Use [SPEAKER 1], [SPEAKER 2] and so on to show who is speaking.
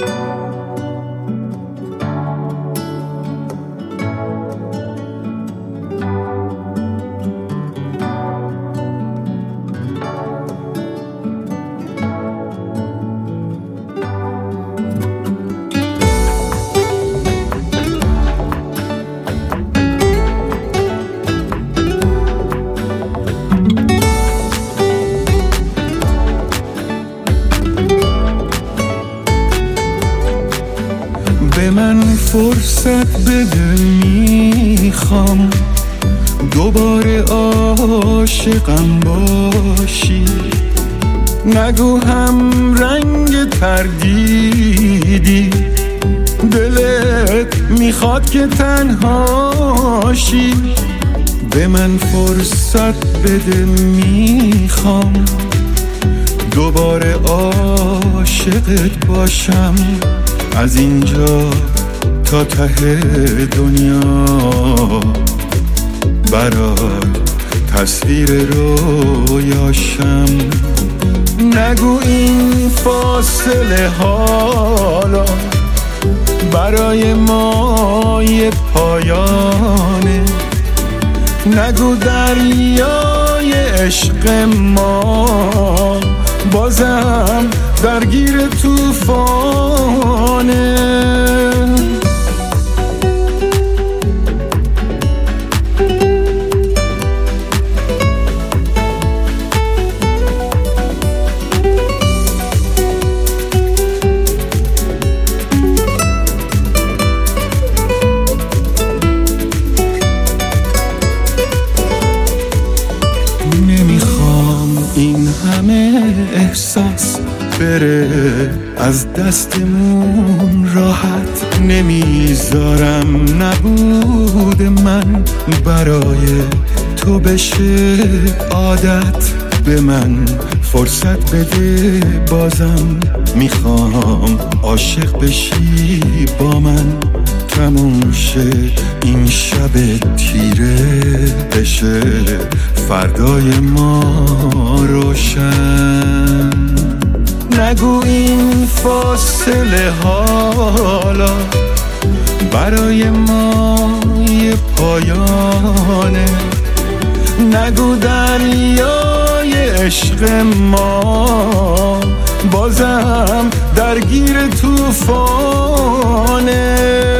[SPEAKER 1] به من فرصت بده، میخوام دوباره عاشقم باشی. نگو هم رنگ تردیدی، دلت میخواد که تنهاشی. به من فرصت بده، میخوام دوباره عاشقت باشم. از اینجا تا ته دنیا برات تصویر رویاشم. نگو این فاصله حالا برای ما یه پایانه. نگو دریای عشق ما بازم درگیر طوفانه. نمیخوام این همه احساس بره از دستمون راحت. نمیذارم نبود من برای تو بشه عادت. به من فرصت بده، بازم میخوام عاشق بشی با من. تموم شه این شب تیره، بشه فردای ما روشن. نگو این فاصله حالا برای ما یه پایانه. نگو دریای عشق ما بازم درگیر طوفانه.